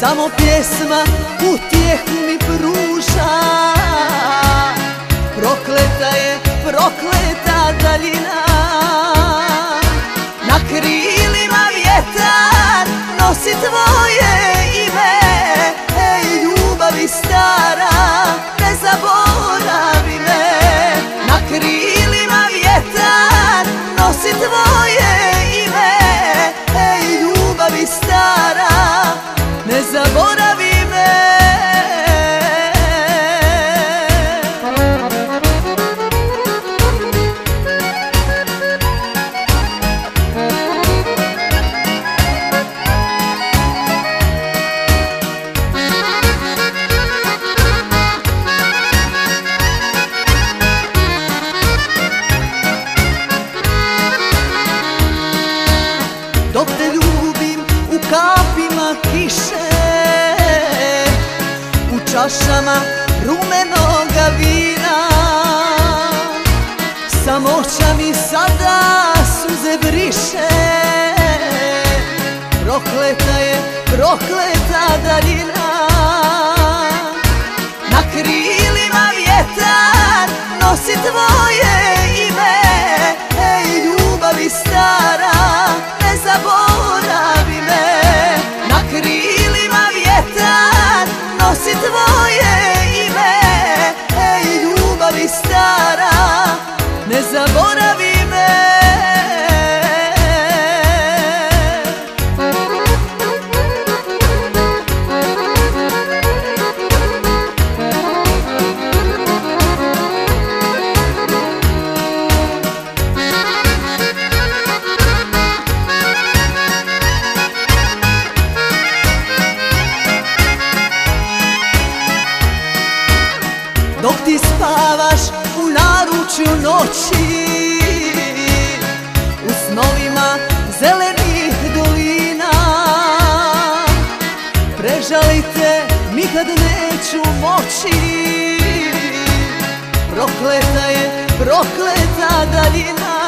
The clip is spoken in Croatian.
Samo pjesma utjehu mi pruža. Prokleta je, prokleta daljina. Na krilima vjetar nosi tvoje ime. Ej, ljubavi stara, ne zaboravi me. Na krilima vjetar nosi tvoje ime. Ej, ljubavi stara, ne zaboravi me. Dok te ljubim u kapima kiše, u čašama rumenoga vina, samoća mi sada suze briše. Prokleta je, prokleta daljina. Na krilima vjetar nosi tvoje ime. Ej, ljubavi stara, ne zaboravi me. Na krilima vjetar nosi tvoje ime. Ej, ljubavi stara, ne zaboravi me. Dok ti spavaš u naručju noći, u snovima zelenih dolina, prežalite nikad neću moći. Prokleta je, prokleta daljina.